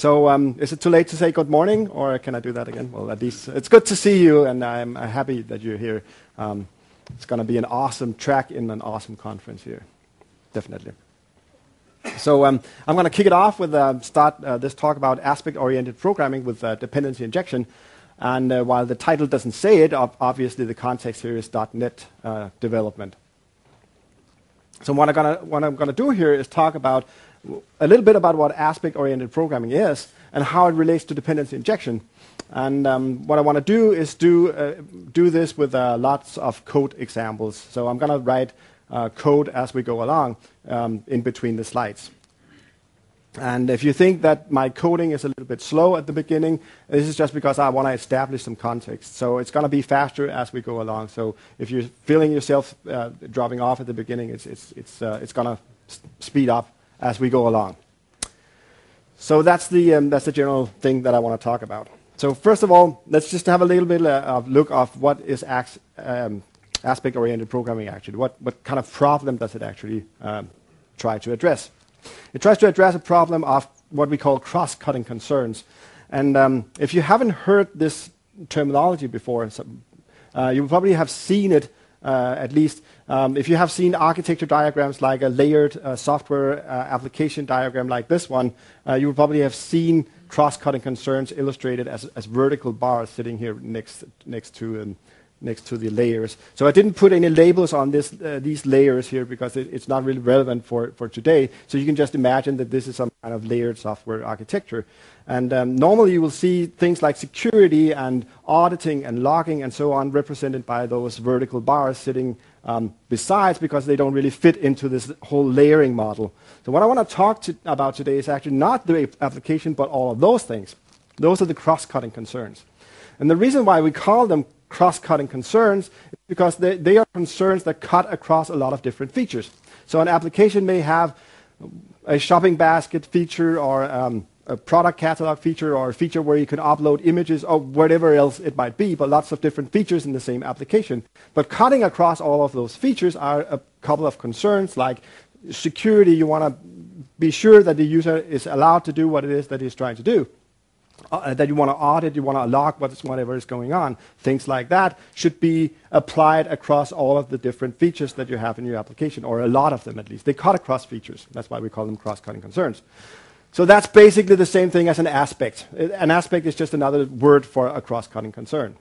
So is it too late to say good morning, or can I do that again? Well, at least it's good to see you, and I'm happy that you're here. It's going to be an awesome track in an awesome conference here, definitely. So I'm going to kick it off with start this talk about aspect-oriented programming with dependency injection. And while the title doesn't say it, obviously the context here is .NET development. So what I'm going to do here is talk about a little bit about what aspect-oriented programming is and how it relates to dependency injection. And what I want to do is do this with lots of code examples. So I'm going to write code as we go along in between the slides. And if you think that my coding is a little bit slow at the beginning, this is just because I want to establish some context. So it's going to be faster as we go along. So if you're feeling yourself dropping off at the beginning, it's going to speed up as we go along. So that's the general thing that I want to talk about. So first of all, let's just have a little bit of look of what is aspect-oriented programming actually. What kind of problem does it actually try to address? It tries to address a problem of what we call cross-cutting concerns. And if you haven't heard this terminology before, you probably have seen it at least. If you have seen architecture diagrams like a layered software application diagram like this one, you will probably have seen cross-cutting concerns illustrated as vertical bars sitting here next to the layers. So I didn't put any labels on these layers here because it's not really relevant for today. So you can just imagine that this is some kind of layered software architecture. And normally you will see things like security and auditing and logging and so on represented by those vertical bars sitting besides, because they don't really fit into this whole layering model. So what I want to talk about today is actually not the application, but all of those things. Those are the cross-cutting concerns. And the reason why we call them cross-cutting concerns is because they are concerns that cut across a lot of different features. So an application may have a shopping basket feature or a product catalog feature or a feature where you can upload images or whatever else it might be, but lots of different features in the same application. But cutting across all of those features are a couple of concerns like security. You want to be sure that the user is allowed to do what it is that he's trying to do. That you want to audit, you want to log whatever is going on. Things like that should be applied across all of the different features that you have in your application, or a lot of them at least. They cut across features. That's why we call them cross-cutting concerns. So that's basically the same thing as an aspect. An aspect is just another word for a cross-cutting concern.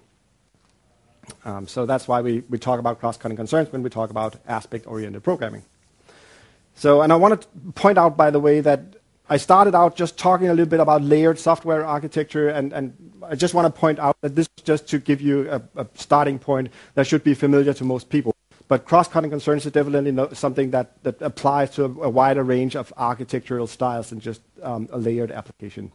So that's why we talk about cross-cutting concerns when we talk about aspect-oriented programming. So, and I want to point out, by the way, that I started out just talking a little bit about layered software architecture, and I just want to point out that this is just to give you a starting point that should be familiar to most people. But cross-cutting concerns is definitely something that applies to a wider range of architectural styles than just a layered application.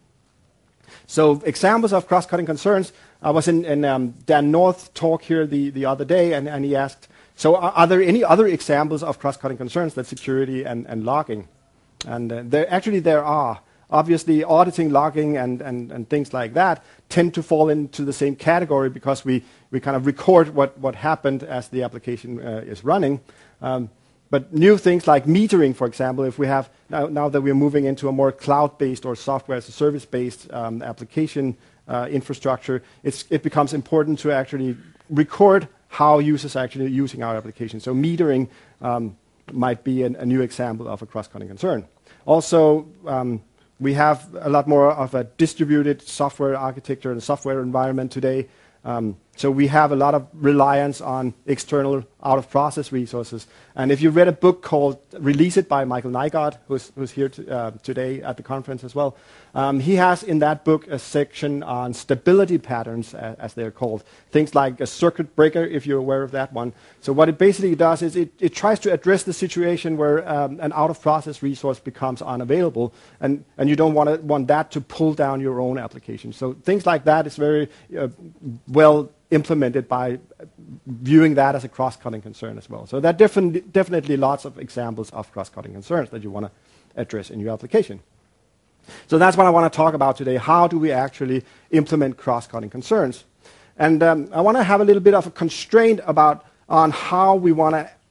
So examples of cross-cutting concerns, I was in Dan North's talk here the other day, and he asked, so are there any other examples of cross-cutting concerns than security and logging? And there are. Obviously, auditing, logging, and things like that tend to fall into the same category because we kind of record what happened as the application is running. But new things like metering, for example, if we have, now that we're moving into a more cloud-based or software as a service-based application infrastructure, it becomes important to actually record how users are actually using our application. So metering might be a new example of a cross-cutting concern. Also, we have a lot more of a distributed software architecture and software environment today. So we have a lot of reliance on external out-of-process resources. And if you read a book called Release It by Michael Nygaard, who's here today at the conference as well, he has in that book a section on stability patterns, as they're called. Things like a circuit breaker, if you're aware of that one. So what it basically does is it tries to address the situation where an out-of-process resource becomes unavailable, and you don't want that to pull down your own application. So things like that is very well implemented by viewing that as a cross-cutting concern as well. So there are definitely lots of examples of cross-cutting concerns that you want to address in your application. So that's what I want to talk about today. How do we actually implement cross-cutting concerns? And I want to have a little bit of a constraint on how we want to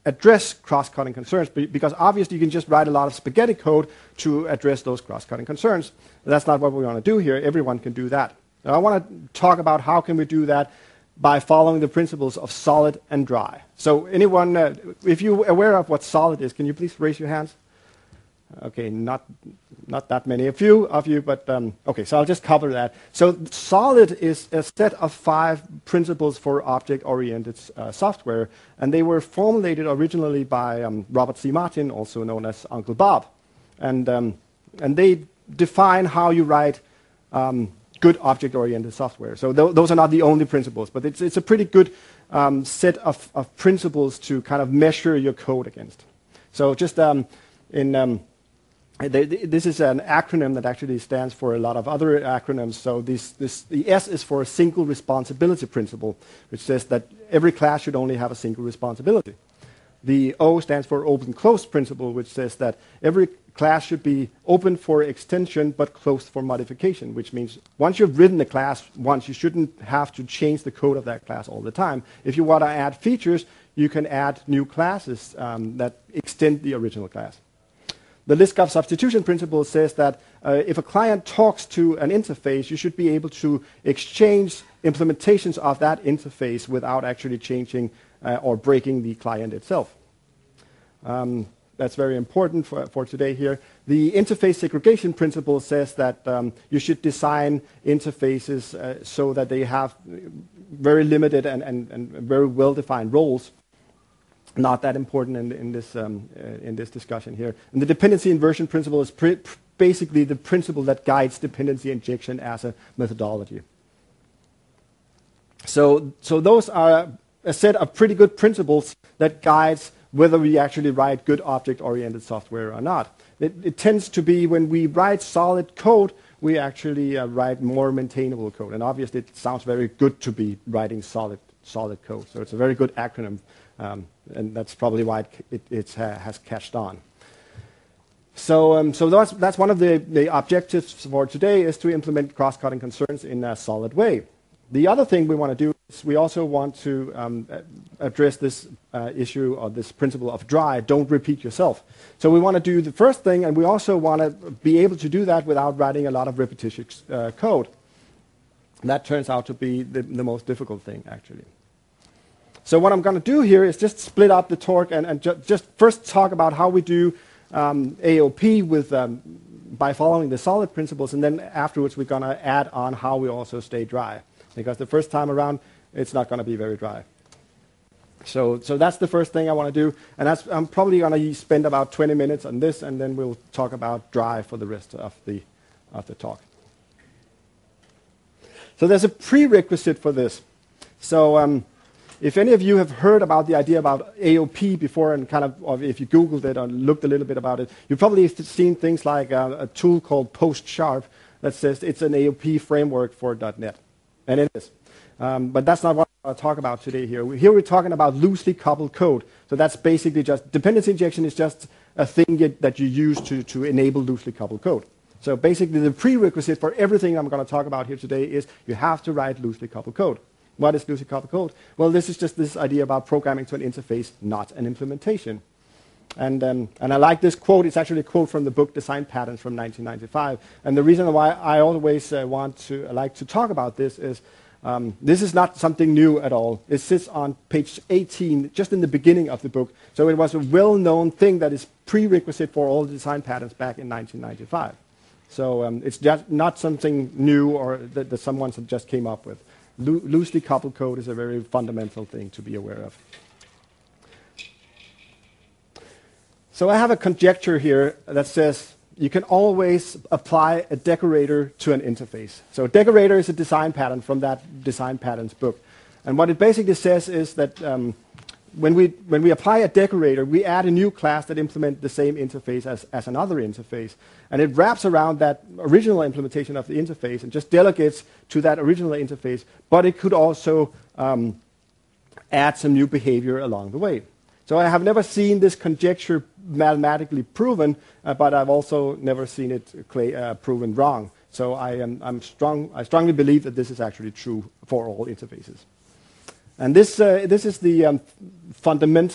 address cross-cutting concerns, because obviously you can just write a lot of spaghetti code to address those cross-cutting concerns. That's not what we want to do here. Everyone can do that. Now I want to talk about how can we do that by following the principles of solid and dry. So anyone, if you're aware of what solid is, can you please raise your hands? Okay, not that many, a few of you, but okay, so I'll just cover that. So solid is a set of 5 principles for object-oriented software, and they were formulated originally by Robert C. Martin, also known as Uncle Bob. And they define how you write good object-oriented software. So those are not the only principles, but it's a pretty good set of principles to kind of measure your code against. So just this is an acronym that actually stands for a lot of other acronyms. So the S is for a single responsibility principle, which says that every class should only have a single responsibility. The O stands for open-close principle, which says that every class should be open for extension but closed for modification, which means once you've written the class once, you shouldn't have to change the code of that class all the time. If you want to add features, you can add new classes that extend the original class. The Liskov substitution principle says that if a client talks to an interface, you should be able to exchange implementations of that interface without actually changing or breaking the client itself. That's very important for today here. The interface segregation principle says that you should design interfaces so that they have very limited and very well-defined roles. Not that important in this discussion here. And the dependency inversion principle is basically the principle that guides dependency injection as a methodology. So those are a set of pretty good principles that guides whether we actually write good object-oriented software or not. It tends to be when we write solid code, we actually write more maintainable code. And obviously it sounds very good to be writing solid code. So it's a very good acronym. And that's probably why it has catched on. So that's one of the objectives for today, is to implement cross-cutting concerns in a solid way. The other thing we want to do is we also want to address this issue or this principle of dry, don't repeat yourself. So we want to do the first thing, and we also want to be able to do that without writing a lot of repetitious code. And that turns out to be the most difficult thing, actually. So what I'm going to do here is just split up the talk and just first talk about how we do AOP by following the solid principles, and then afterwards we're going to add on how we also stay dry. Because the first time around, it's not going to be very dry. So that's the first thing I want to do, and I'm probably going to spend about 20 minutes on this, and then we'll talk about dry for the rest of the talk. So there's a prerequisite for this. So if any of you have heard about the idea about AOP before, and kind of, or if you Googled it or looked a little bit about it, you've probably seen things like a tool called PostSharp that says it's an AOP framework for .NET. And it is. But that's not what I'll talk about today here. Here we're talking about loosely coupled code. So that's basically just, dependency injection is just a thing that you use to enable loosely coupled code. So basically the prerequisite for everything I'm going to talk about here today is you have to write loosely coupled code. What is loosely coupled code? Well, this is just this idea about programming to an interface, not an implementation. And I like this quote. It's actually a quote from the book Design Patterns from 1995. And the reason why I always like to talk about this is not something new at all. It sits on page 18, just in the beginning of the book. So it was a well-known thing that is prerequisite for all the design patterns back in 1995. So it's just not something new or that someone just came up with. Loosely coupled code is a very fundamental thing to be aware of. So I have a conjecture here that says you can always apply a decorator to an interface. So a decorator is a design pattern from that design patterns book. And what it basically says is that when we apply a decorator, we add a new class that implements the same interface as another interface. And it wraps around that original implementation of the interface and just delegates to that original interface. But it could also add some new behavior along the way. So I have never seen this conjecture mathematically proven, but I've also never seen it proven wrong. So I strongly believe that this is actually true for all interfaces. And this is the fundamental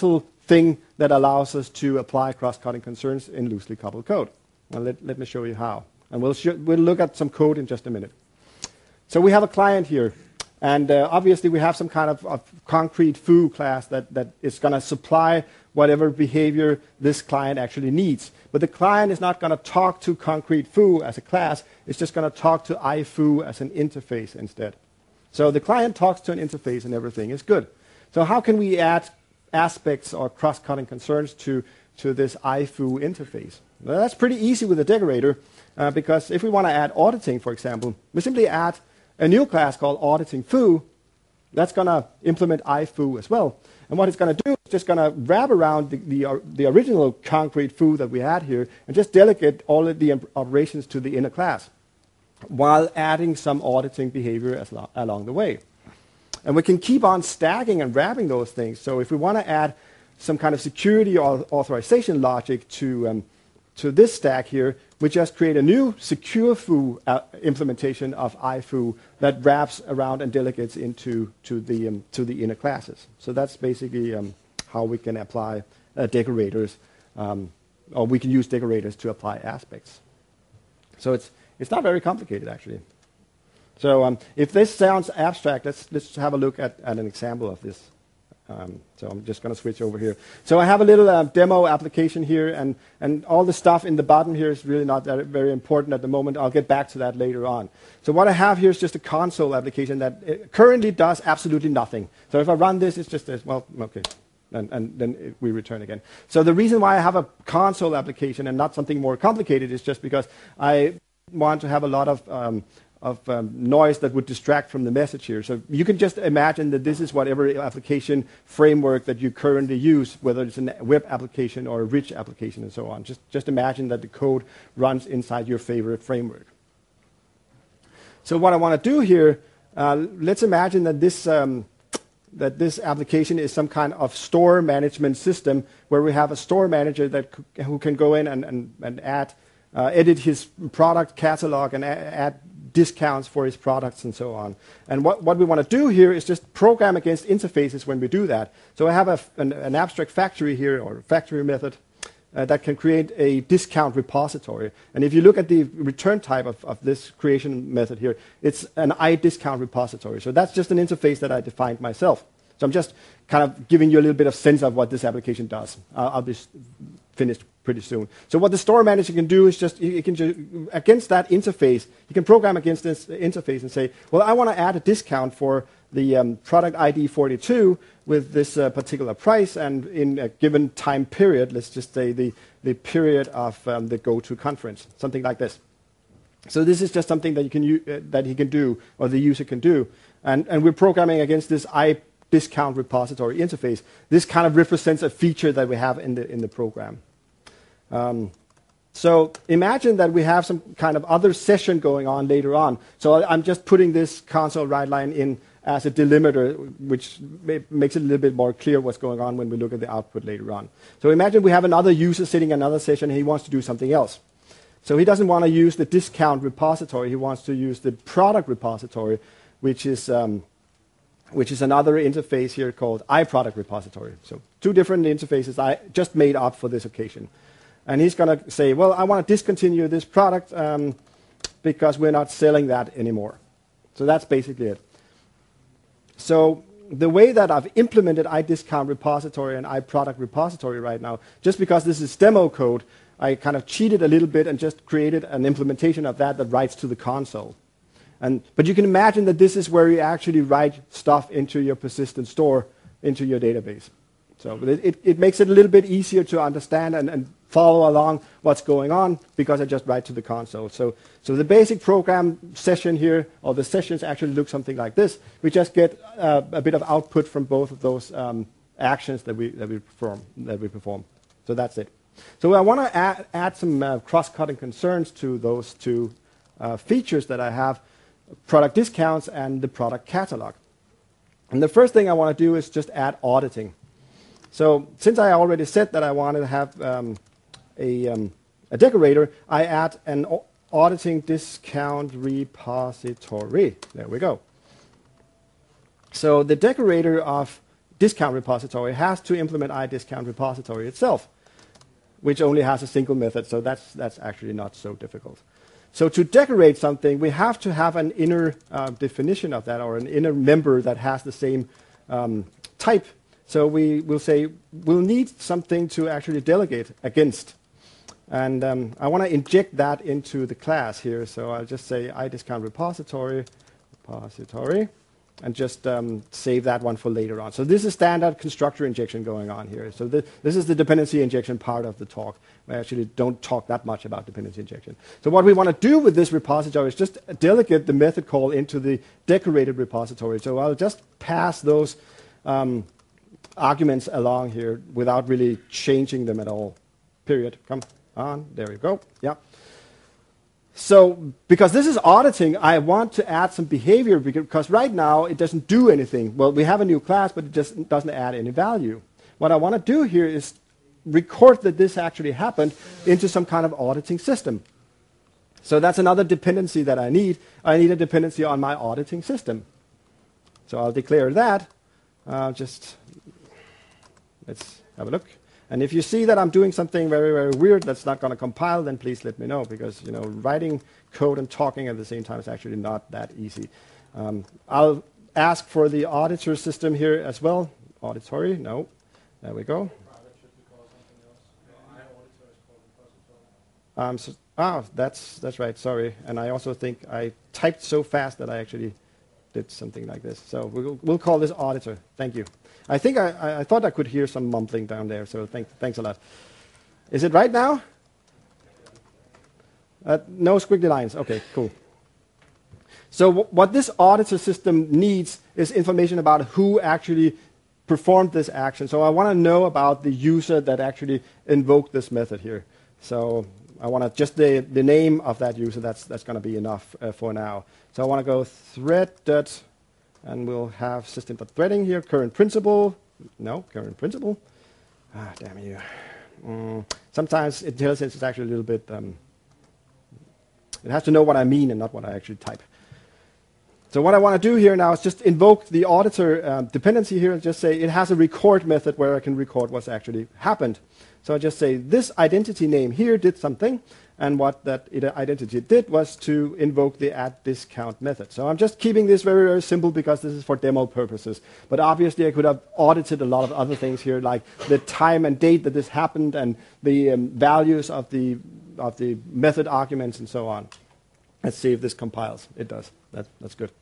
thing that allows us to apply cross-cutting concerns in loosely coupled code. Now let me show you how. And we'll look at some code in just a minute. So we have a client here. And obviously, we have some kind of concrete foo class that is going to supply whatever behavior this client actually needs. But the client is not going to talk to concrete foo as a class. It's just going to talk to ifoo as an interface instead. So the client talks to an interface and everything is good. So how can we add aspects or cross-cutting concerns to this ifoo interface? Well, that's pretty easy with a decorator because if we want to add auditing, for example, we simply add a new class called auditing foo that's going to implement ifoo as well. And what it's going to do is just going to wrap around the original concrete foo that we had here and just delegate all of the operations to the inner class while adding some auditing behavior along the way. And we can keep on stacking and wrapping those things. So if we want to add some kind of security or authorization logic to this stack here, we just create a new secure foo implementation of ifoo that wraps around and delegates into the inner classes. So that's basically how we can apply decorators, or we can use decorators to apply aspects. So it's not very complicated actually. So if this sounds abstract, let's have a look at an example of this. So I'm just going to switch over here. So I have a little demo application here, and all the stuff in the bottom here is really not that very important at the moment. I'll get back to that later on. So what I have here is just a console application that currently does absolutely nothing. So if I run this, it's just this. Well, okay. And then we return again. So the reason why I have a console application and not something more complicated is just because I want to have a lot of noise that would distract from the message here. So you can just imagine that this is whatever application framework that you currently use, whether it's a web application or a rich application and so on. Just imagine that the code runs inside your favorite framework. So what I want to do here, let's imagine that this application is some kind of store management system where we have a store manager who can go in and edit his product catalog and add discounts for his products and so on. And what we want to do here is just program against interfaces when we do that. So I have an abstract factory here, or factory method, that can create a discount repository. And if you look at the return type of this creation method here, it's an iDiscount repository. So that's just an interface that I defined myself. So I'm just kind of giving you a little bit of sense of what this application does. I'll be finished pretty soon. So what the store manager can do is just, against that interface, you can program against this interface and say, well, I want to add a discount for the product ID 42 with this particular price, and in a given time period, let's just say the period of the go-to conference, something like this. So this is just something that that he can do, or the user can do. And we're programming against this iDiscount repository interface. This kind of represents a feature that we have in the program. So imagine that we have some kind of other session going on later on. So I'm just putting this console write line in as a delimiter, which makes it a little bit more clear what's going on when we look at the output later on. So imagine we have another user sitting in another session and he wants to do something else. So he doesn't want to use the discount repository. He wants to use the product repository, which is another interface here called iProduct repository. So two different interfaces I just made up for this occasion. And he's going to say, well, I want to discontinue this product because we're not selling that anymore. So that's basically it. So the way that I've implemented iDiscount repository and iProduct repository right now, just because this is demo code, I kind of cheated a little bit and just created an implementation of that writes to the console. But you can imagine that this is where you actually write stuff into your persistent store, into your database. So it makes it a little bit easier to understand and follow along what's going on because I just write to the console. So the basic program session here, or the sessions actually look something like this. We just get a bit of output from both of those actions that we perform. So that's it. So I want to add some cross-cutting concerns to those two features that I have, product discounts and the product catalog. And the first thing I want to do is just add auditing. So since I already said that I wanted to have a decorator, I add an auditing discount repository. There we go. So the decorator of discount repository has to implement iDiscount repository itself, which only has a single method, so that's actually not so difficult. So to decorate something, we have to have an inner definition of that, or an inner member that has the same type. So we will say we'll need something to actually delegate against. And I want to inject that into the class here. So I'll just say iDiscount repository, and just save that one for later on. So this is standard constructor injection going on here. So this is the dependency injection part of the talk. I actually don't talk that much about dependency injection. So what we want to do with this repository is just delegate the method call into the decorated repository. So I'll just pass those arguments along here without really changing them at all. Period. Come on. There we go. Yeah. So because this is auditing, I want to add some behavior because right now it doesn't do anything. Well, we have a new class, but it just doesn't add any value. What I want to do here is record that this actually happened into some kind of auditing system. So that's another dependency that I need. I need a dependency on my auditing system. So I'll declare that. Let's have a look. And if you see that I'm doing something very, very weird that's not going to compile, then please let me know, because writing code and talking at the same time is actually not that easy. I'll ask for the auditor system here as well. Auditory, no. There we go. That's right, sorry. And I also think I typed so fast that I actually did something like this. So we'll call this auditor. Thank you. I think I thought I could hear some mumbling down there, so thanks a lot. Is it right now? No squiggly lines. Okay, cool. So what this auditor system needs is information about who actually performed this action. So I want to know about the user that actually invoked this method here. So I want to just the name of that user. That's going to be enough for now. So I want to go thread dot. And we'll have system.threading here, current principal. No, current principal. Damn you. Sometimes it tells us it's actually a little bit, it has to know what I mean and not what I actually type. So what I want to do here now is just invoke the auditor dependency here and just say it has a record method where I can record what's actually happened. So I just say this identity name here did something, and what that identity did was to invoke the addDiscount method. So I'm just keeping this very, very simple because this is for demo purposes. But obviously I could have audited a lot of other things here, like the time and date that this happened and the values of the method arguments and so on. Let's see if this compiles. It does. That's good.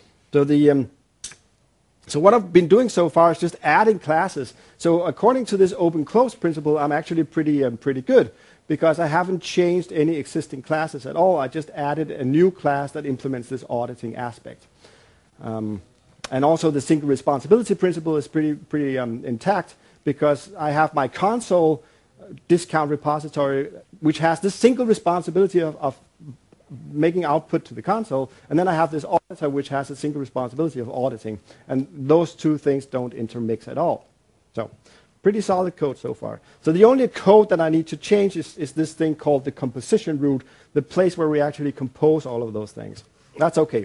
So what I've been doing so far is just adding classes. So according to this open-close principle, I'm actually pretty good, because I haven't changed any existing classes at all. I just added a new class that implements this auditing aspect. And also the single responsibility principle is pretty intact, because I have my console discount repository, which has this single responsibility of making output to the console, and then I have this auditor which has a single responsibility of auditing, and those two things don't intermix at all. So pretty solid code so far. So the only code that I need to change is this thing called the composition root, the place where we actually compose all of those things. That's okay.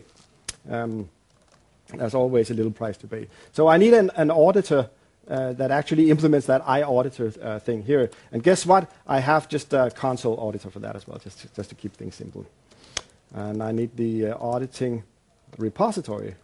There's always a little price to pay. So I need an auditor that actually implements that iAuditor thing here. And guess what? I have just a console auditor for that as well, just to keep things simple. And I need the auditing repository.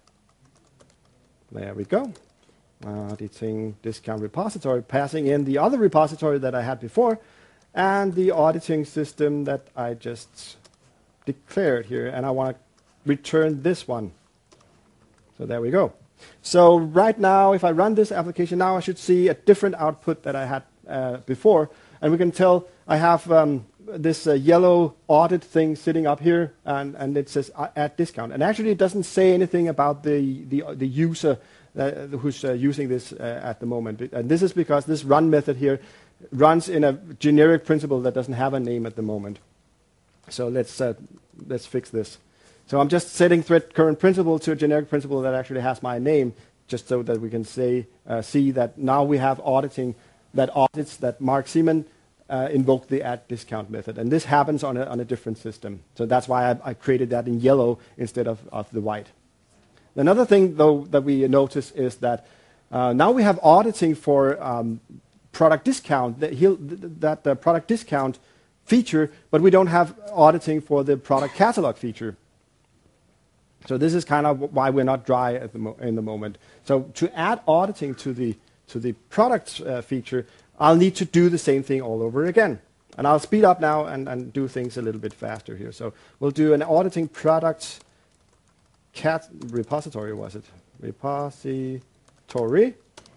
There we go. Auditing discount repository, passing in the other repository that I had before, and the auditing system that I just declared here. And I want to return this one. So there we go. So right now, if I run this application now, I should see a different output that I had before. And we can tell I have this yellow audit thing sitting up here, and it says addDiscount. And actually, it doesn't say anything about the user who's using this at the moment. And this is because this run method here runs in a generic principle that doesn't have a name at the moment. So let's fix this. So I'm just setting thread current principle to a generic principle that actually has my name, just so that we can see that now we have auditing that audits that Mark Seaman invoked the addDiscount method. And this happens on a different system. So that's why I created that in yellow instead of the white. Another thing, though, that we notice is that Now we have auditing for product discount, that product discount feature, but we don't have auditing for the product catalog feature. So this is kind of why we're not dry at in the moment. So to add auditing to the product feature, I'll need to do the same thing all over again. And I'll speed up now and do things a little bit faster here. So we'll do an auditing product repository, was it? Repository.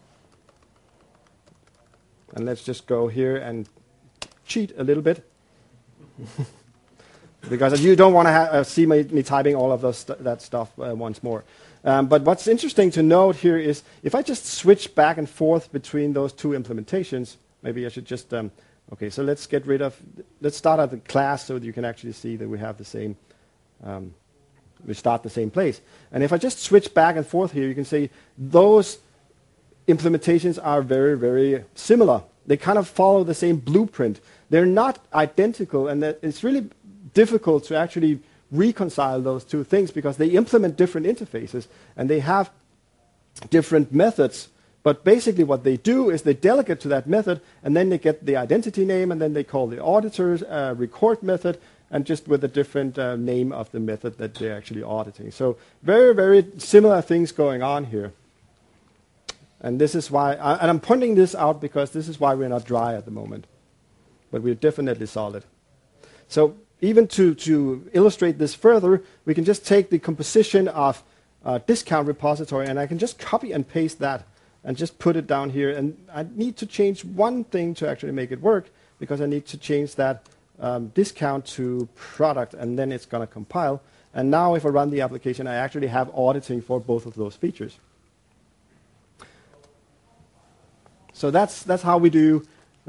And let's just go here and cheat a little bit. Because you don't want to see me typing all of that stuff once more. But what's interesting to note here is if I just switch back and forth between those two implementations, maybe I should just, okay, so let's start at the class so that you can actually see that we have the same, we start the same place. And if I just switch back and forth here, you can see those implementations are very, very similar. They kind of follow the same blueprint. They're not identical, and it's really difficult to actually reconcile those two things because they implement different interfaces and they have different methods. But basically what they do is they delegate to that method, and then they get the identity name, and then they call the auditor's record method, and just with a different name of the method that they're actually auditing. So very, very similar things going on here. And this is why, and I'm pointing this out because this is why we're not dry at the moment. But we're definitely solid. So even to illustrate this further, we can just take the composition of discount repository, and I can just copy and paste that and just put it down here. And I need to change one thing to actually make it work, because I need to change that discount to product, and then it's going to compile. And now if I run the application, I actually have auditing for both of those features. So that's how we do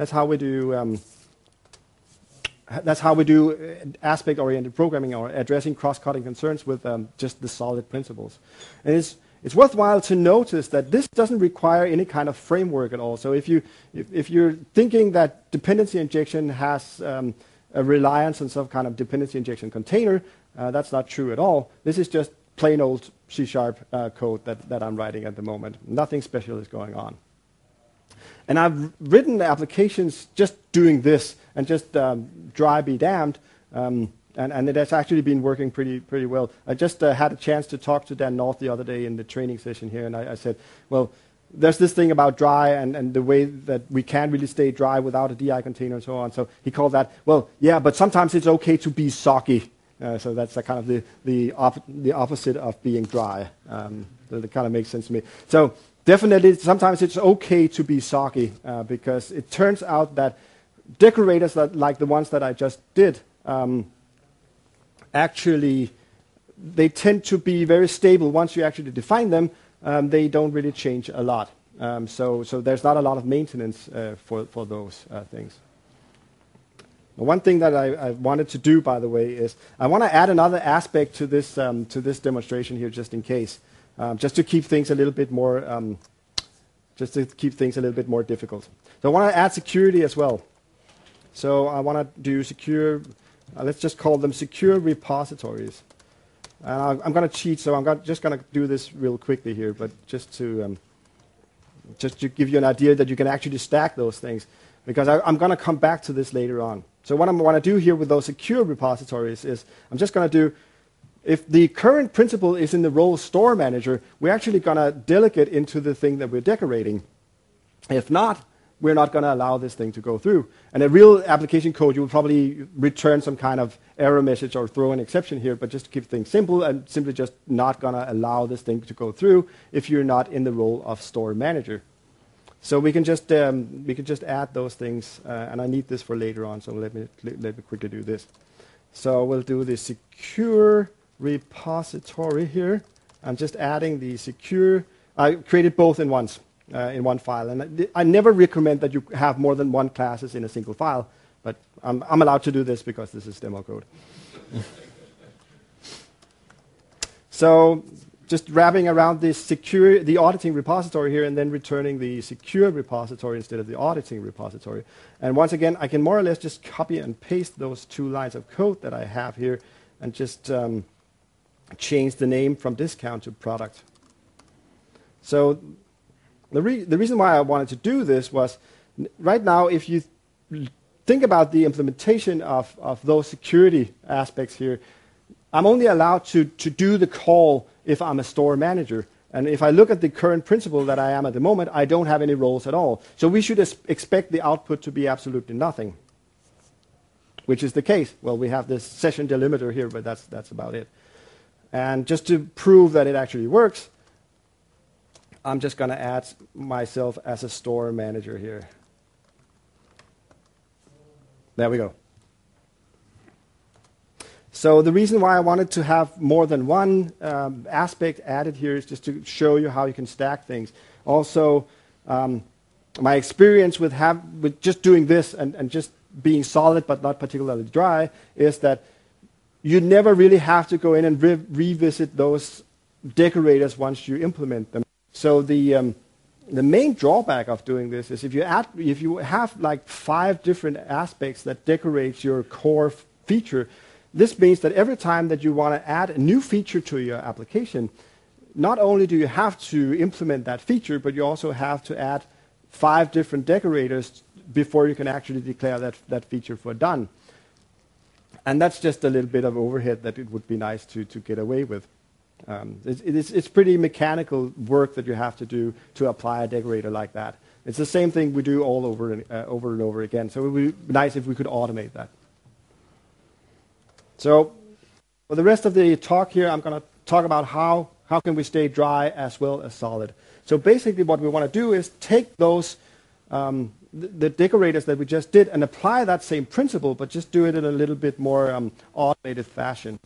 aspect-oriented programming, or addressing cross-cutting concerns with just the solid principles. And it's worthwhile to notice that this doesn't require any kind of framework at all. So if you're thinking that dependency injection has a reliance on some kind of dependency injection container, that's not true at all. This is just plain old C# code that I'm writing at the moment. Nothing special is going on. And I've written applications just doing this, and just dry be damned, and it has actually been working pretty well. I just had a chance to talk to Dan North the other day in the training session here, and I said, well, there's this thing about dry and the way that we can't really stay dry without a DI container and so on. So he called that, well, yeah, but sometimes it's okay to be soggy. So that's kind of the opposite of being dry. That kind of makes sense to me. So definitely, sometimes it's okay to be soggy, because it turns out that decorators like the ones that I just did, actually, they tend to be very stable. Once you actually define them, they don't really change a lot. So there's not a lot of maintenance for those things. One thing that I wanted to do, by the way, is I want to add another aspect to this demonstration here, just in case. Just to keep things a little bit more, difficult. So I want to add security as well. So I want to do secure. Let's just call them secure repositories. And I'm going to cheat, so I'm just going to do this real quickly here, but just to give you an idea that you can actually stack those things, because I'm going to come back to this later on. So what I want to do here with those secure repositories is I'm just going to do. If the current principal is in the role store manager, we're actually going to delegate into the thing that we're decorating. If not, we're not going to allow this thing to go through. And a real application code, you will probably return some kind of error message or throw an exception here, but just to keep things simple, and simply just not going to allow this thing to go through if you're not in the role of store manager. So we can just add those things, and I need this for later on, so let me quickly do this. So we'll do the secure repository here. I'm just adding the secure. I created both in one file, and I never recommend that you have more than one classes in a single file, but I'm allowed to do this because this is demo code. So just wrapping around this the auditing repository here, and then returning the secure repository instead of the auditing repository. And once again, I can more or less just copy and paste those 2 lines of code that I have here, and just change the name from discount to product. So The reason why I wanted to do this was, right now, if you think about the implementation of those security aspects here, I'm only allowed to do the call if I'm a store manager. And if I look at the current principle that I am at the moment, I don't have any roles at all. So we should expect the output to be absolutely nothing, which is the case. Well, we have this session delimiter here, but that's about it. And just to prove that it actually works, I'm just going to add myself as a store manager here. There we go. So the reason why I wanted to have more than one aspect added here is just to show you how you can stack things. Also, my experience with just doing this and just being solid but not particularly dry is that you never really have to go in and revisit those decorators once you implement them. So the main drawback of doing this is if you have like 5 different aspects that decorate your core feature, this means that every time that you want to add a new feature to your application, not only do you have to implement that feature, but you also have to add 5 different decorators before you can actually declare that feature for done. And that's just a little bit of overhead that it would be nice to get away with. It's pretty mechanical work that you have to do to apply a decorator like that. It's the same thing we do all over and over again. So it would be nice if we could automate that. So for the rest of the talk here, I'm going to talk about how can we stay dry as well as solid. So basically what we want to do is take those, the decorators that we just did and apply that same principle, but just do it in a little bit more automated fashion.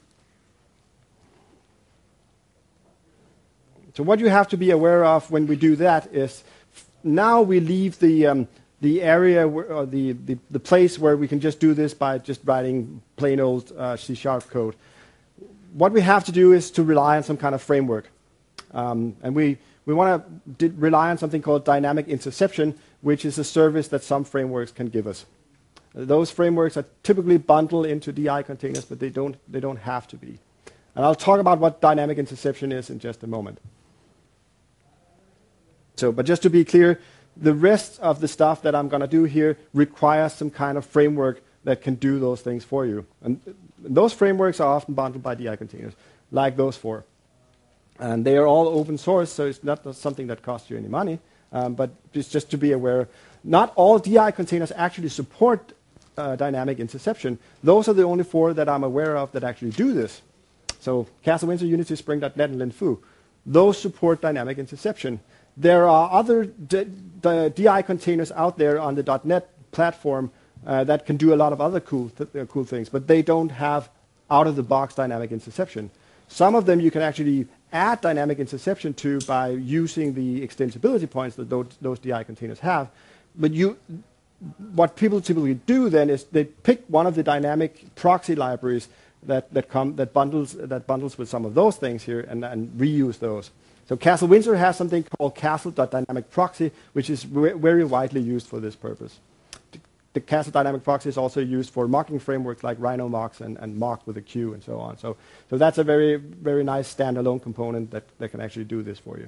So what you have to be aware of when we do that is now we leave the area or the place where we can just do this by just writing plain old C# code. What we have to do is to rely on some kind of framework. And we want to rely on something called dynamic interception, which is a service that some frameworks can give us. Those frameworks are typically bundled into DI containers, but they don't have to be. And I'll talk about what dynamic interception is in just a moment. So, but just to be clear, the rest of the stuff that I'm going to do here requires some kind of framework that can do those things for you. And those frameworks are often bundled by DI containers, like those 4. And they are all open source, so it's not something that costs you any money. But it's just to be aware, not all DI containers actually support dynamic interception. Those are the only 4 that I'm aware of that actually do this. So Castle Windsor, Unity, Spring.NET, and Linfu. Those support dynamic interception. There are other DI containers out there on the .NET platform that can do a lot of other cool things, but they don't have out-of-the-box dynamic interception. Some of them you can actually add dynamic interception to by using the extensibility points that those DI containers have. But what people typically do then is they pick one of the dynamic proxy libraries that bundles with some of those things here and reuse those. So Castle Windsor has something called Castle.dynamic proxy, which is very widely used for this purpose. The Castle Dynamic Proxy is also used for mocking frameworks like RhinoMox and Mock with a Q and so on. So that's a very, very nice standalone component that can actually do this for you.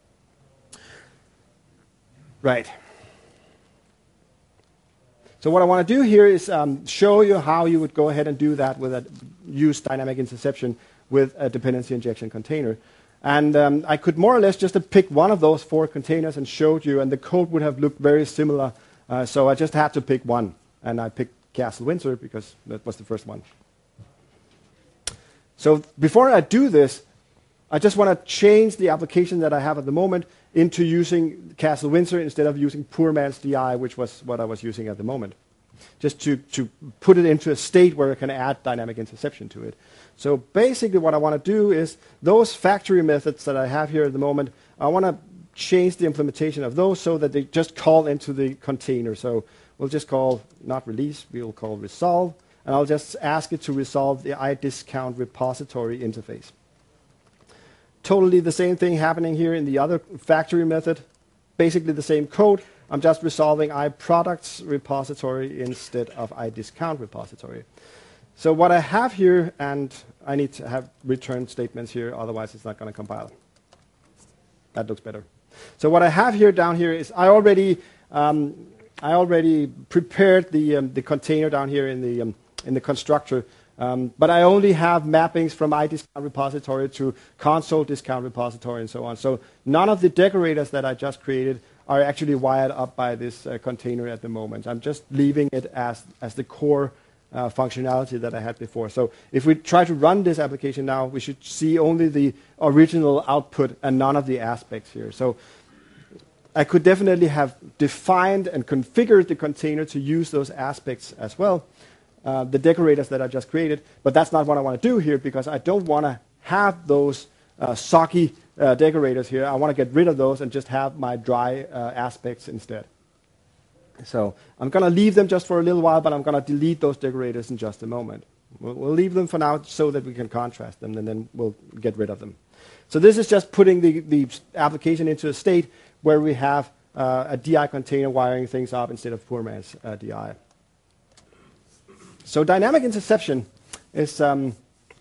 Right. So what I want to do here is show you how you would go ahead and do that use dynamic interception with a dependency injection container. And I could more or less just have picked one of those 4 containers and showed you, and the code would have looked very similar. So I just had to pick one, and I picked Castle Windsor because that was the first one. So before I do this, I just want to change the application that I have at the moment into using Castle Windsor instead of using Poor Man's DI, which was what I was using at the moment. Just to put it into a state where I can add dynamic interception to it. So basically what I want to do is those factory methods that I have here at the moment, I want to change the implementation of those so that they just call into the container. So we'll just call, not release, we'll call resolve. And I'll just ask it to resolve the iDiscount repository interface. Totally the same thing happening here in the other factory method. Basically the same code. I'm just resolving iProducts repository instead of iDiscount repository. So what I have here, and I need to have return statements here, otherwise it's not going to compile. That looks better. So what I have here down here is I already prepared the container down here in the constructor, but I only have mappings from iDiscount repository to console discount repository and so on. So none of the decorators that I just created are actually wired up by this container at the moment. I'm just leaving it as the core functionality that I had before. So if we try to run this application now, we should see only the original output and none of the aspects here. So I could definitely have defined and configured the container to use those aspects as well, the decorators that I just created, but that's not what I want to do here because I don't want to have those soggy decorators here. I want to get rid of those and just have my dry aspects instead. So I'm going to leave them just for a little while, but I'm going to delete those decorators in just a moment. We'll leave them for now so that we can contrast them, and then we'll get rid of them. So this is just putting the application into a state where we have a DI container wiring things up instead of poor man's DI. So dynamic interception is a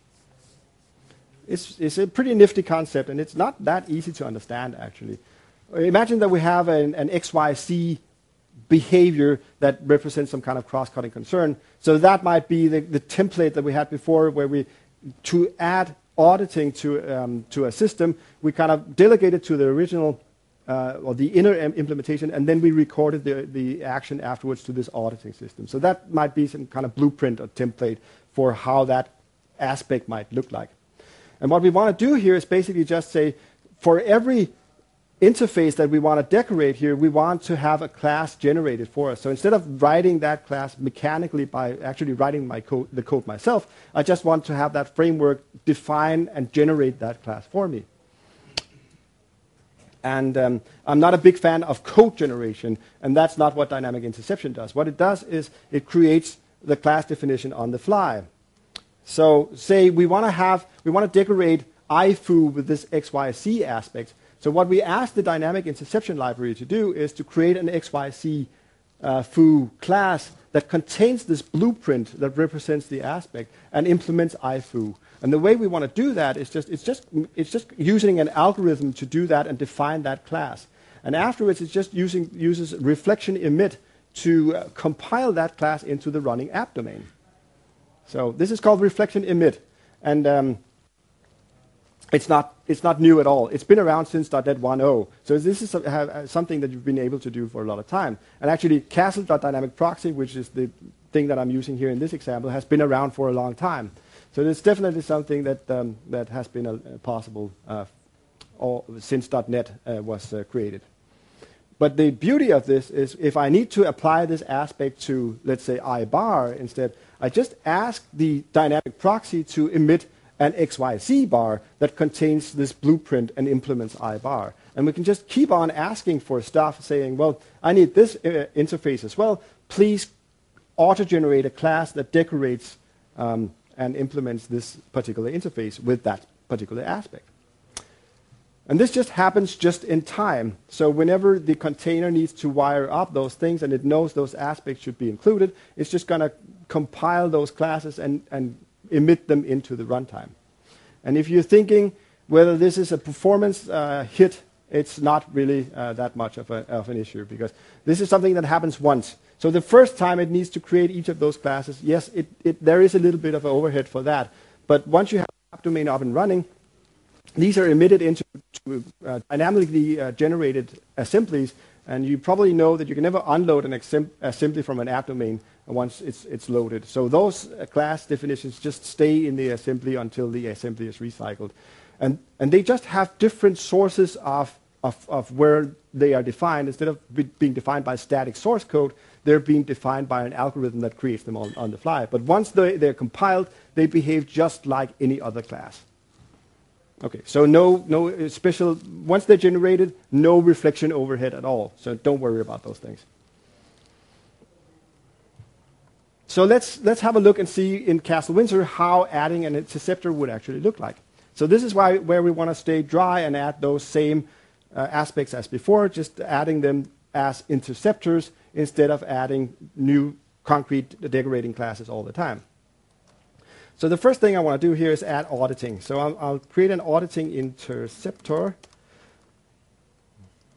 pretty nifty concept, and it's not that easy to understand, actually. Imagine that we have an XYZ behavior that represents some kind of cross-cutting concern. So that might be the template that we had before, where to add auditing to a system, we kind of delegated to the original or the inner implementation, and then we recorded the action afterwards to this auditing system. So that might be some kind of blueprint or template for how that aspect might look like. And what we want to do here is basically just say, for every interface that we want to decorate here, we want to have a class generated for us. So instead of writing that class mechanically by actually writing the code myself, I just want to have that framework define and generate that class for me. And I'm not a big fan of code generation, and that's not what dynamic interception does. What it does is it creates the class definition on the fly. So say we want to decorate iFoo with this XYZ aspect. So what we ask the dynamic interception library to do is to create an XYZ foo class that contains this blueprint that represents the aspect and implements iFoo. And the way we want to do that is it's just using an algorithm to do that and define that class. And afterwards, it's just uses reflection emit to compile that class into the running app domain. So this is called reflection emit, and it's not new at all. It's been around since .NET 1.0. So this is something that you've been able to do for a lot of time. And actually, Castle.dynamic proxy, which is the thing that I'm using here in this example, has been around for a long time. So it's definitely something that has been possible since .NET was created. But the beauty of this is if I need to apply this aspect to, let's say, iBar instead, I just ask the dynamic proxy to emit an XYZ bar that contains this blueprint and implements iBar. And we can just keep on asking for stuff, saying, well, I need this interface as well. Please auto-generate a class that decorates and implements this particular interface with that particular aspect. And this just happens just in time. So whenever the container needs to wire up those things and it knows those aspects should be included, it's just going to compile those classes and emit them into the runtime. And if you're thinking whether this is a performance hit, it's not really that much of an issue, because this is something that happens once. So the first time it needs to create each of those classes, yes, there is a little bit of an overhead for that. But once you have the app domain up and running, these are emitted into dynamically generated assemblies, and you probably know that you can never unload an assembly from an app domain once it's loaded. So those class definitions just stay in the assembly until the assembly is recycled. And they just have different sources of where they are defined. Instead of being defined by static source code, they're being defined by an algorithm that creates them on the fly. But once they're compiled, they behave just like any other class. Okay, so no special, once they're generated, no reflection overhead at all. So don't worry about those things. So let's have a look and see in Castle Windsor how adding an interceptor would actually look like. So this is where we want to stay dry and add those same aspects as before, just adding them as interceptors instead of adding new concrete decorating classes all the time. So the first thing I want to do here is add auditing. So I'll create an auditing interceptor.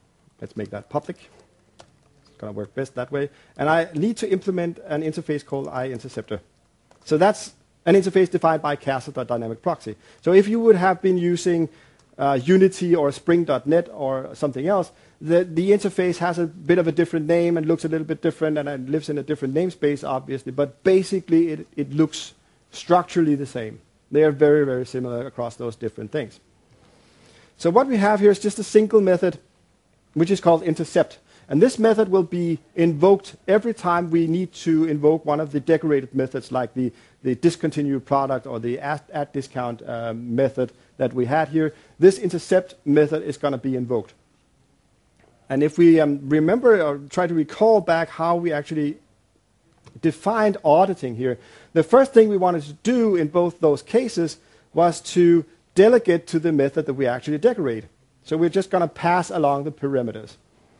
Let's make that public. It's going to work best that way. And I need to implement an interface called IInterceptor. So that's an interface defined by Castle.dynamic proxy. So if you would have been using Unity or Spring.net or something else, the interface has a bit of a different name and looks a little bit different, and it lives in a different namespace, obviously. But basically, it looks structurally the same. They are very, very similar across those different things. So what we have here is just a single method, which is called intercept. And this method will be invoked every time we need to invoke one of the decorated methods, like the discontinue product or the add discount method that we had here. This intercept method is going to be invoked. And if we remember or try to recall back how we actually defined auditing here, the first thing we wanted to do in both those cases was to delegate to the method that we actually decorate. So we're just going to pass along the parameters.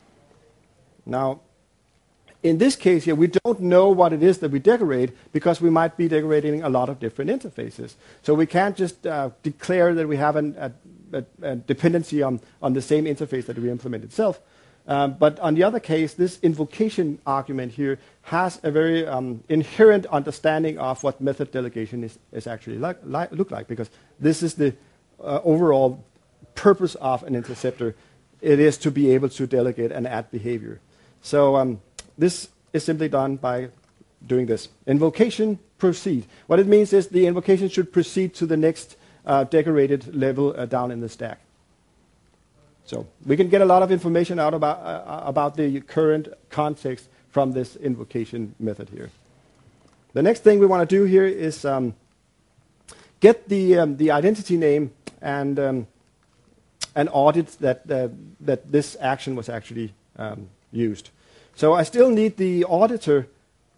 Now, in this case here, we don't know what it is that we decorate because we might be decorating a lot of different interfaces. So we can't just declare that we have a dependency on the same interface that we implement itself. But on the other case, this invocation argument here has a very inherent understanding of what method delegation is actually look like, because this is the overall purpose of an interceptor. It is to be able to delegate and add behavior. So this is simply done by doing this. Invocation proceed. What it means is the invocation should proceed to the next decorated level down in the stack. So we can get a lot of information out about the current context from this invocation method here. The next thing we want to do here is get the identity name and audit that this action was actually used. So I still need the auditor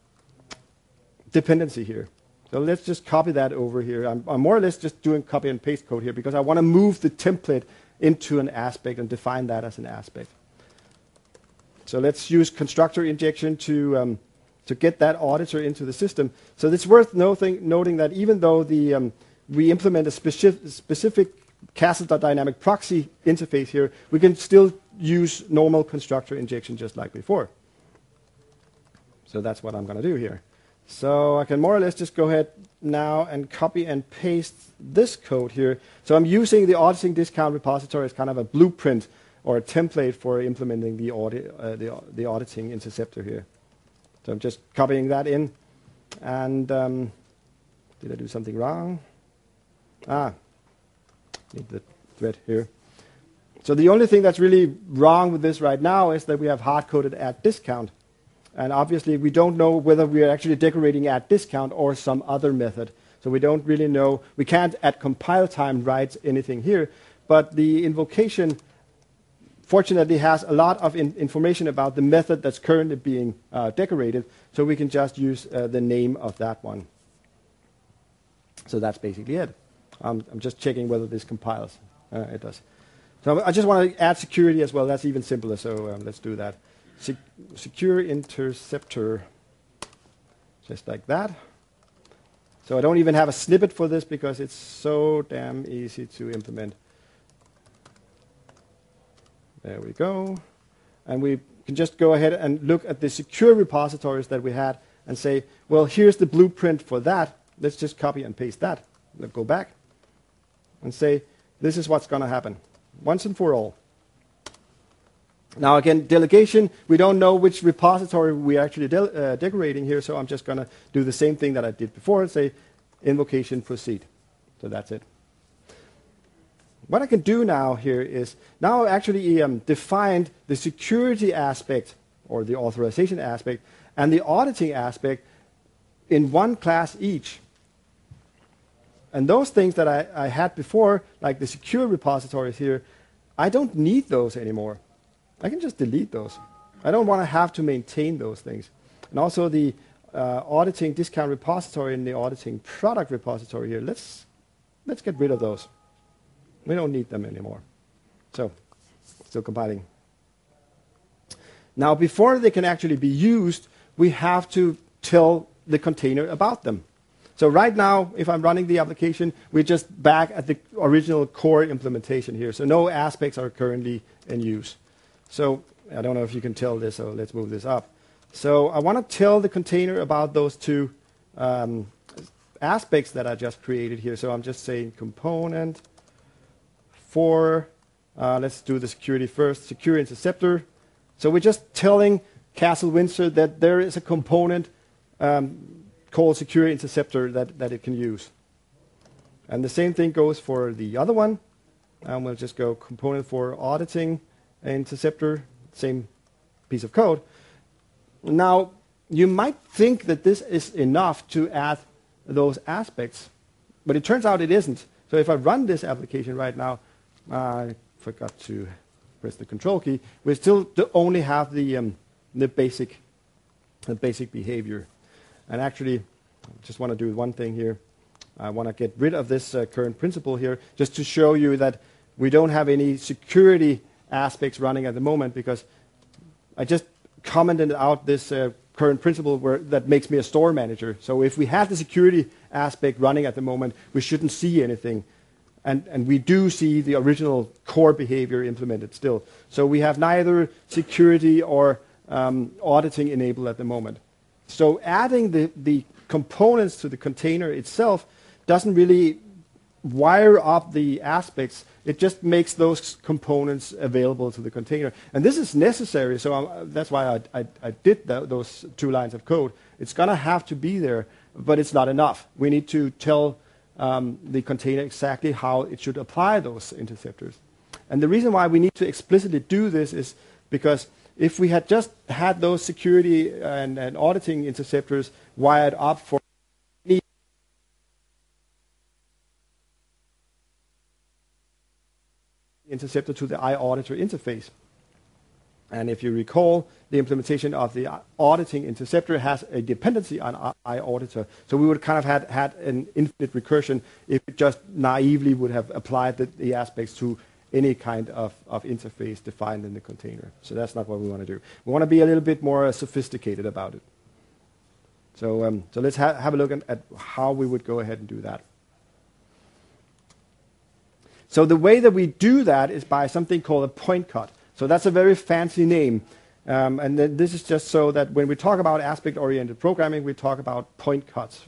dependency here. So let's just copy that over here. I'm more or less just doing copy and paste code here because I want to move the template into an aspect and define that as an aspect. So let's use constructor injection to get that auditor into the system. So it's worth noting that even though we implement a specific Castle.dynamic proxy interface here, we can still use normal constructor injection just like before. So that's what I'm going to do here. So I can more or less just go ahead now and copy and paste this code here. So I'm using the auditing discount repository as kind of a blueprint or a template for implementing the auditing interceptor here. So I'm just copying that in. And did I do something wrong? Need the thread here. So the only thing that's really wrong with this right now is that we have hard-coded add discount. And obviously, we don't know whether we are actually decorating add discount or some other method. So we don't really know. We can't, at compile time, write anything here. But the invocation, fortunately, has a lot of information about the method that's currently being decorated. So we can just use the name of that one. So that's basically it. I'm just checking whether this compiles. It does. So I just want to add security as well. That's even simpler. So let's do that. Secure interceptor, just like that. So I don't even have a snippet for this because it's so damn easy to implement. There we go. And we can just go ahead and look at the secure repositories that we had and say, well, here's the blueprint for that. Let's just copy and paste that. Let's go back and say, this is what's going to happen once and for all. Now again, delegation, we don't know which repository we're actually decorating here, so I'm just going to do the same thing that I did before and say invocation proceed. So that's it. What I can do now here is, now I've actually defined the security aspect or the authorization aspect and the auditing aspect in one class each. And those things that I had before, like the secure repositories here, I don't need those anymore. I can just delete those. I don't want to have to maintain those things. And also the auditing discount repository and the auditing product repository here, let's get rid of those. We don't need them anymore. So, still compiling. Now, before they can actually be used, we have to tell the container about them. So right now, if I'm running the application, we're just back at the original core implementation here. So no aspects are currently in use. So I don't know if you can tell this, so let's move this up. So I want to tell the container about those two aspects that I just created here. So I'm just saying component for, let's do the security first, secure interceptor. So we're just telling Castle Windsor that there is a component called secure interceptor that it can use. And the same thing goes for the other one. We'll just go component for auditing interceptor, same piece of code. Now, you might think that this is enough to add those aspects, but it turns out it isn't. So if I run this application right now, I forgot to press the control key, we still only have the basic behavior. And actually, I just want to do one thing here. I want to get rid of this current principle here, just to show you that we don't have any security aspects running at the moment, because I just commented out this current principle that makes me a store manager. So if we had the security aspect running at the moment, we shouldn't see anything. And we do see the original core behavior implemented still. So we have neither security or auditing enabled at the moment. So adding the components to the container itself doesn't really wire up the aspects. It just makes those components available to the container. And this is necessary, so that's why I did those 2 lines of code. It's going to have to be there, but it's not enough. We need to tell the container exactly how it should apply those interceptors. And the reason why we need to explicitly do this is because if we had just had those security and auditing interceptors wired up for any interceptor to the iAuditor interface, and if you recall, the implementation of the auditing interceptor has a dependency on iAuditor. So we would kind of had an infinite recursion if it just naively would have applied the aspects to any kind of interface defined in the container. So that's not what we want to do. We want to be a little bit more sophisticated about it. So let's have a look at how we would go ahead and do that. So the way that we do that is by something called a point cut. So that's a very fancy name. And then this is just so that when we talk about aspect-oriented programming, we talk about point cuts.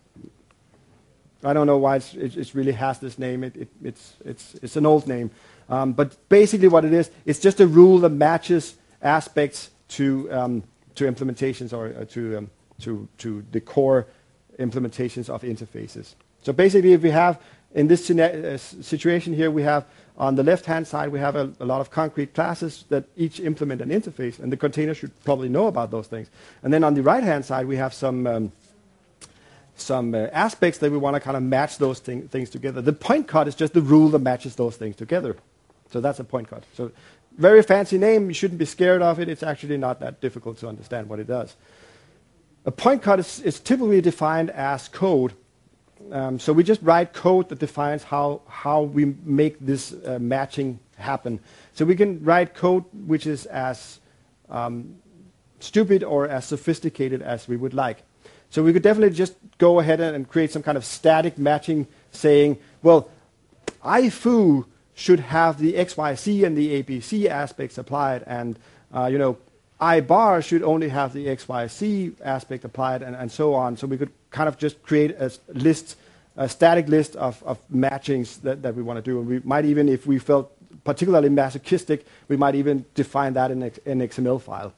I don't know why it really has this name. It's an old name. But basically what it is, it's just a rule that matches aspects to implementations or to the core implementations of interfaces. So basically if we have, in this situation here, we have on the left-hand side, we have a lot of concrete classes that each implement an interface, and the container should probably know about those things. And then on the right-hand side, we have some aspects that we want to kind of match those things together. The point cut is just the rule that matches those things together. So that's a point cut. So very fancy name. You shouldn't be scared of it. It's actually not that difficult to understand what it does. A point cut is typically defined as code. So we just write code that defines how we make this matching happen. So we can write code which is as stupid or as sophisticated as we would like. So we could definitely just go ahead and create some kind of static matching saying, well, iFoo should have the XYZ and the ABC aspects applied, and iBar should only have the XYZ aspect applied, and so on. So we could kind of just create a static list of matchings that we want to do. And we might even, if we felt particularly masochistic, we might even define that in an XML file.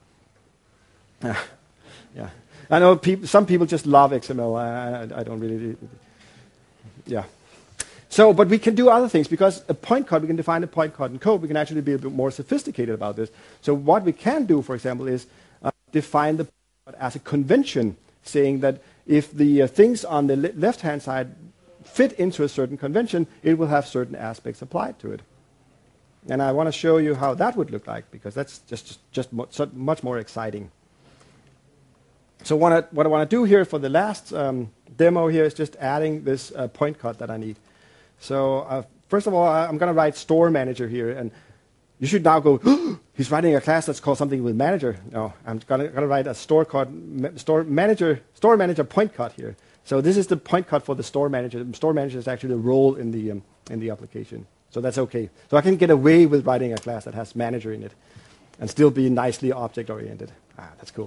Yeah. I know some people just love XML. I don't really. Yeah. So, but we can do other things, because a point cut, we can define a point cut in code. We can actually be a bit more sophisticated about this. So what we can do, for example, is define the point cut as a convention, saying that if the things on the left-hand side fit into a certain convention, it will have certain aspects applied to it. And I want to show you how that would look like, because that's just much more exciting. So what I want to do here for the last demo here is just adding this point cut that I need. So first of all, I'm going to write store manager here, and you should now go, oh, he's writing a class that's called something with manager. No, I'm going to write a store manager point cut here. So this is the point cut for the store manager. The store manager is actually the role in the application. So that's okay. So I can get away with writing a class that has manager in it. and still be nicely object-oriented. That's cool.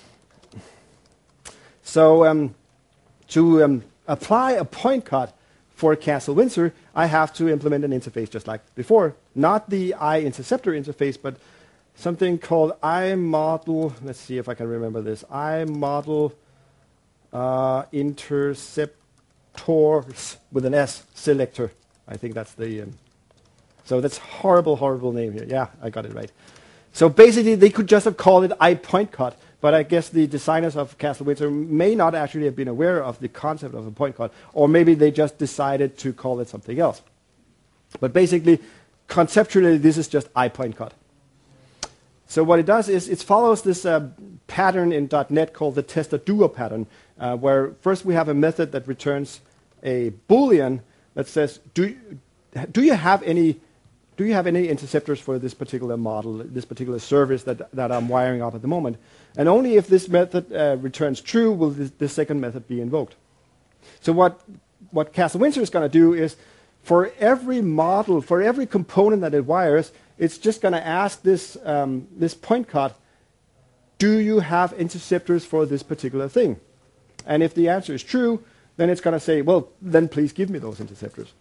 So to apply a point cut for Castle Windsor, I have to implement an interface just like before. Not the iInterceptor interface, but something called iModel. Let's see if I can remember this. iModel interceptors with an S selector. I think that's the. So that's horrible name here. Yeah, I got it right. So basically, they could just have called it iPointCut, but I guess the designers of Castle Windsor may not actually have been aware of the concept of a point cut, or maybe they just decided to call it something else. But basically, conceptually, this is just iPointCut. So what it does is it follows this pattern in .NET called the tester-doer pattern, where first we have a method that returns a Boolean that says, do you have any interceptors for this particular model, this particular service that I'm wiring up at the moment? And only if this method returns true will the second method be invoked. So what Castle Windsor is going to do is, for every model, for every component that it wires, it's just going to ask this point cut, do you have interceptors for this particular thing? And if the answer is true, then it's going to say, well, then please give me those interceptors.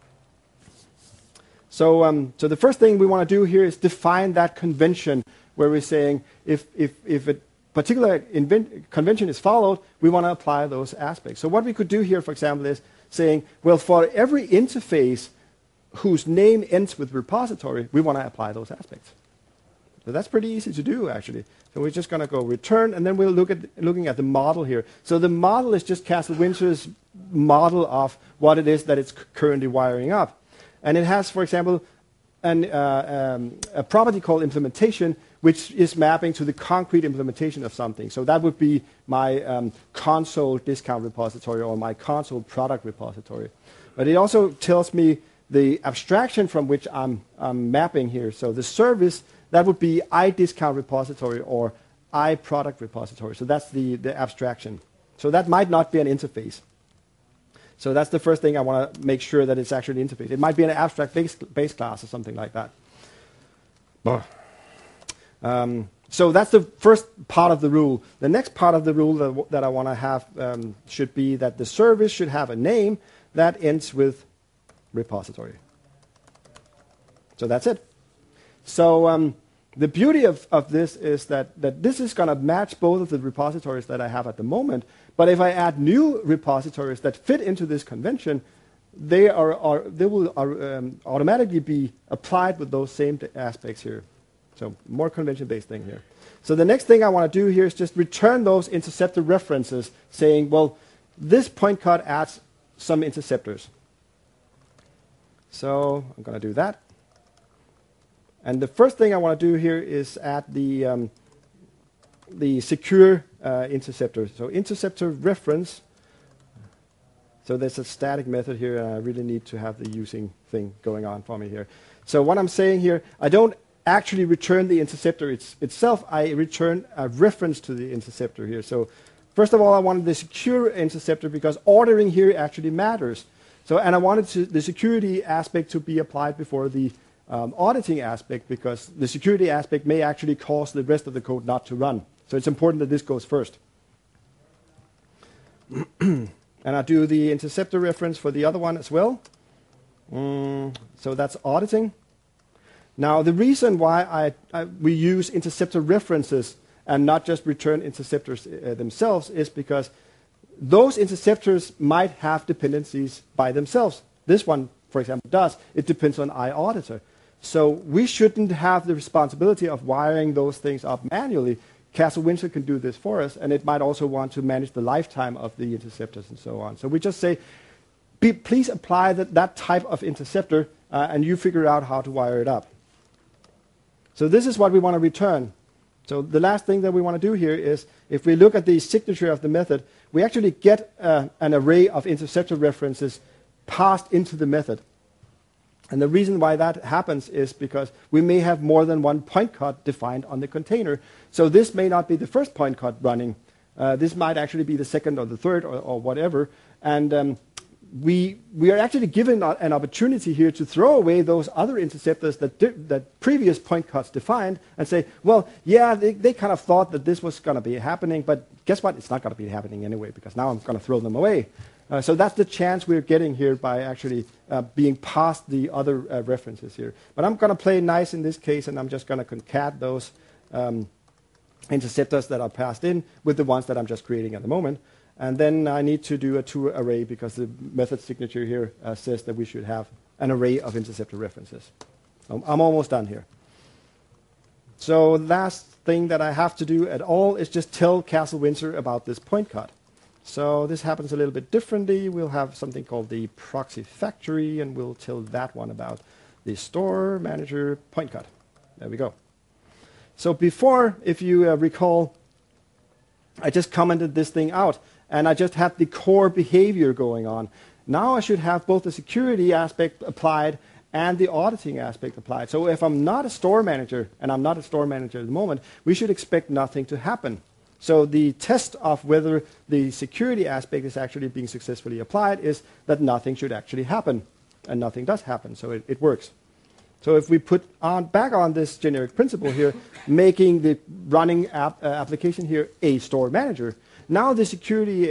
So the first thing we want to do here is define that convention where we're saying if a particular convention is followed, we want to apply those aspects. So what we could do here, for example, is saying, well, for every interface whose name ends with repository, we want to apply those aspects. So that's pretty easy to do, actually. So we're just going to go return, and then we'll looking at the model here. So the model is just Castle Windsor's model of what it is that it's currently wiring up. And it has, for example, a property called implementation, which is mapping to the concrete implementation of something. So that would be my console discount repository or my console product repository. But it also tells me the abstraction from which I'm mapping here. So the service, that would be iDiscount repository or iProduct repository. So that's the abstraction. So that might not be an interface. So that's the first thing I want to make sure that it's actually an interface. It might be an abstract base class or something like that. So that's the first part of the rule. The next part of the rule that I want to have should be that the service should have a name that ends with repository. So that's it. So the beauty of this is that this is going to match both of the repositories that I have at the moment. But if I add new repositories that fit into this convention, they will automatically be applied with those same aspects here. So more convention-based thing here. So the next thing I want to do here is just return those interceptor references, saying, well, this point cut adds some interceptors. So I'm going to do that. And the first thing I want to do here is add the secure interceptor. So interceptor reference. So there's a static method here, and I really need to have the using thing going on for me here. So what I'm saying here, I don't actually return the interceptor itself. I return a reference to the interceptor here. So first of all, I wanted the secure interceptor because ordering here actually matters. So, and I wanted the security aspect to be applied before the auditing aspect, because the security aspect may actually cause the rest of the code not to run. So it's important that this goes first. And I do the interceptor reference for the other one as well. So that's auditing. Now the reason why we use interceptor references and not just return interceptors themselves is because those interceptors might have dependencies by themselves. This one, for example, does. It depends on iAuditor. So we shouldn't have the responsibility of wiring those things up manually. Castle Windsor can do this for us, and it might also want to manage the lifetime of the interceptors and so on. So we just say, please apply that type of interceptor, and you figure out how to wire it up. So this is what we want to return. So the last thing that we want to do here is, if we look at the signature of the method, we actually get an array of interceptor references passed into the method. And the reason why that happens is because we may have more than one point cut defined on the container. So this may not be the first point cut running. This might actually be the second or the third or whatever. And we are actually given an opportunity here to throw away those other interceptors that previous point cuts defined and say, well, yeah, they kind of thought that this was going to be happening, but guess what? It's not going to be happening anyway, because now I'm going to throw them away. So that's the chance we're getting here by actually being past the other references here. But I'm going to play nice in this case, and I'm just going to concat those interceptors that are passed in with the ones that I'm just creating at the moment. And then I need to do a to-array because the method signature here says that we should have an array of interceptor references. I'm almost done here. So last thing that I have to do at all is just tell Castle Windsor about this point cut. So this happens a little bit differently. We'll have something called the proxy factory, and we'll tell that one about the store manager point cut. There we go. So before, if you recall, I just commented this thing out, and I just had the core behavior going on. Now I should have both the security aspect applied and the auditing aspect applied. So if I'm not a store manager, and I'm not a store manager at the moment, we should expect nothing to happen. So the test of whether the security aspect is actually being successfully applied is that nothing should actually happen, and nothing does happen, so it works. So if we put back on this generic principle here, making the running application here a store manager, now the security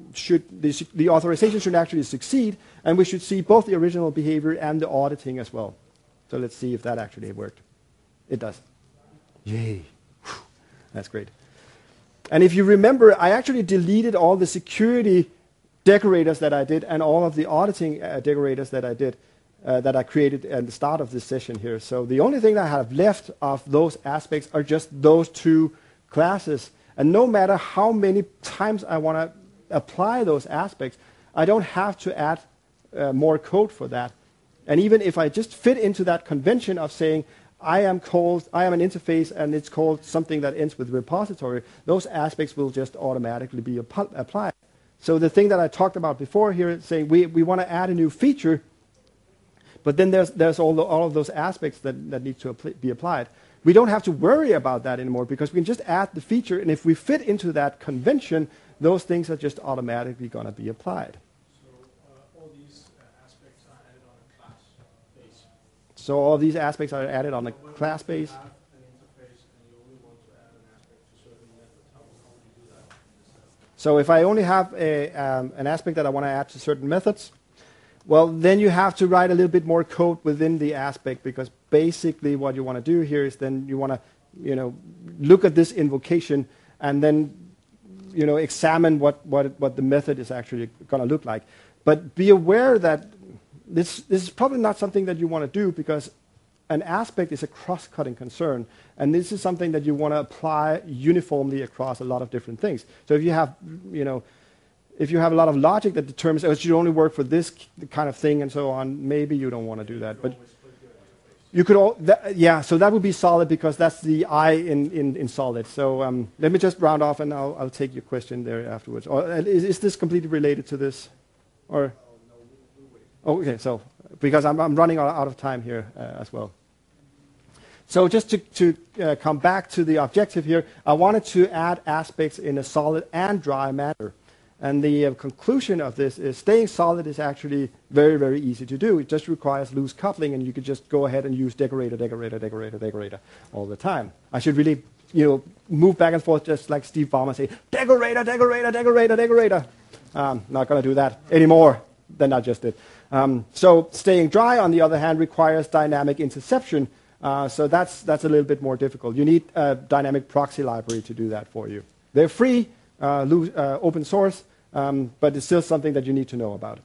the authorization should actually succeed, and we should see both the original behavior and the auditing as well. So let's see if that actually worked. It does. Yay. Whew. That's great. And if you remember, I actually deleted all the security decorators that I did and all of the auditing decorators that I did, that I created at the start of this session here. So the only thing that I have left of those aspects are just those two classes. And no matter how many times I want to apply those aspects, I don't have to add more code for that. And even if I just fit into that convention of saying, I am an interface and it's called something that ends with repository, those aspects will just automatically be applied. So the thing that I talked about before here is saying we want to add a new feature, but then there's all of those aspects that need to be applied. We don't have to worry about that anymore because we can just add the feature, and if we fit into that convention, those things are just automatically going to be applied. All these aspects are added on a class base. So all these aspects are added on a class base. When you have an interface and you only want to add an aspect to certain methods, how would you do that? So if I only have an aspect that I want to add to certain methods, well, then you have to write a little bit more code within the aspect, because basically what you want to do here is then you want to, look at this invocation and then, examine what the method is actually going to look like. But be aware that this is probably not something that you want to do, because an aspect is a cross-cutting concern, and this is something that you want to apply uniformly across a lot of different things. So if you have, if you have a lot of logic that determines it should only work for this kind of thing and so on, maybe you don't want to do that. But you could so that would be solid, because that's the I in solid. So let me just round off, and I'll take your question there afterwards. Or is this completely related to this? Or okay, so because I'm running out of time here as well. So just to come back to the objective here, I wanted to add aspects in a solid and dry manner. And the conclusion of this is staying solid is actually very, very easy to do. It just requires loose coupling, and you could just go ahead and use decorator, decorator, decorator, decorator all the time. I should really, move back and forth just like Steve Ballmer say, decorator, decorator, decorator, decorator. Not going to do that anymore than I just did. So staying dry, on the other hand, requires dynamic interception. So that's a little bit more difficult. You need a dynamic proxy library to do that for you. They're free. Open source, but it's still something that you need to know about.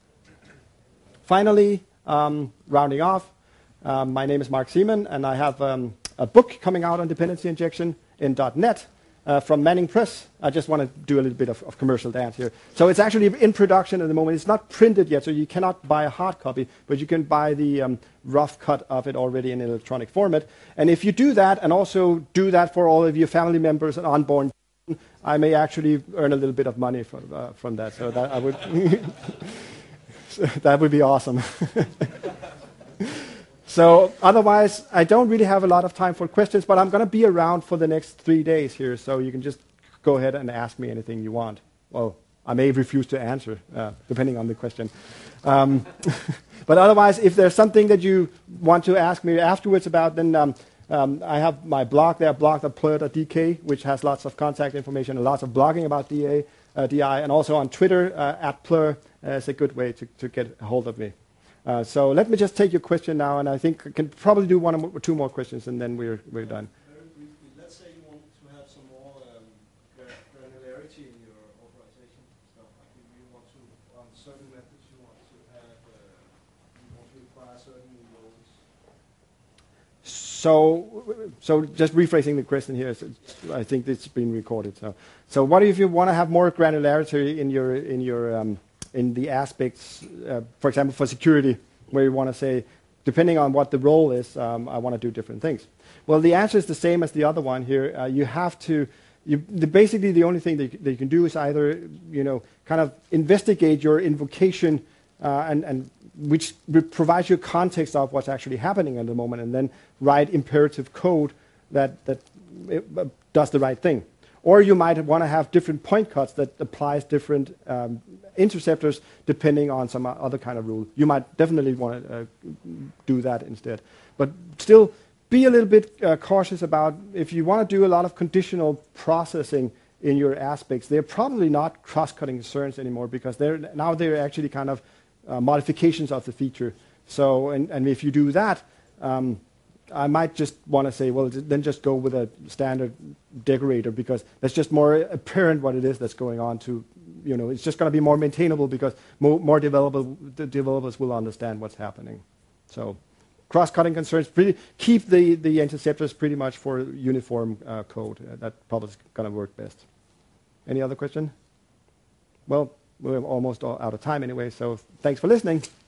Finally, rounding off, my name is Mark Seaman, and I have a book coming out on dependency injection in .NET from Manning Press. I just want to do a little bit of commercial dance here. So it's actually in production at the moment. It's not printed yet, so you cannot buy a hard copy, but you can buy the rough cut of it already in electronic format. And if you do that, and also do that for all of your family members and unborn, I may actually earn a little bit of money from that. So that I would that would be awesome. So otherwise, I don't really have a lot of time for questions, but I'm going to be around for the next 3 days here, so you can just go ahead and ask me anything you want. Well, I may refuse to answer, depending on the question. But otherwise, if there's something that you want to ask me afterwards about, then I have my blog there, blog.plur.dk, which has lots of contact information and lots of blogging about DI, and also on Twitter, @Plur is a good way to get a hold of me. So let me just take your question now, and I think I can probably do one or two more questions, and then we're done. Very briefly, let's say you want to have some more granularity in your authorization stuff. Like you want to, on certain methods, you want to have, you want to require certain roles. So just rephrasing the question here, I think it's been recorded. So what if you want to have more granularity in the aspects, for example, for security, where you want to say, depending on what the role is, I want to do different things. Well, the answer is the same as the other one here. You have to, basically the only thing that you can do is either, kind of investigate your invocation, and which provides you context of what's actually happening at the moment, and then write imperative code that does the right thing. Or you might want to have different point cuts that applies different interceptors depending on some other kind of rule. You might definitely want to do that instead. But still, be a little bit cautious about if you want to do a lot of conditional processing in your aspects. They're probably not cross-cutting concerns anymore because they're actually kind of modifications of the feature. So, and if you do that, I might just want to say, well, then just go with a standard decorator because that's just more apparent what it is that's going on to, it's just going to be more maintainable because more developers will understand what's happening. So cross-cutting concerns, keep the interceptors pretty much for uniform code. That probably is going to work best. Any other question? Well, we're almost out of time anyway, so thanks for listening.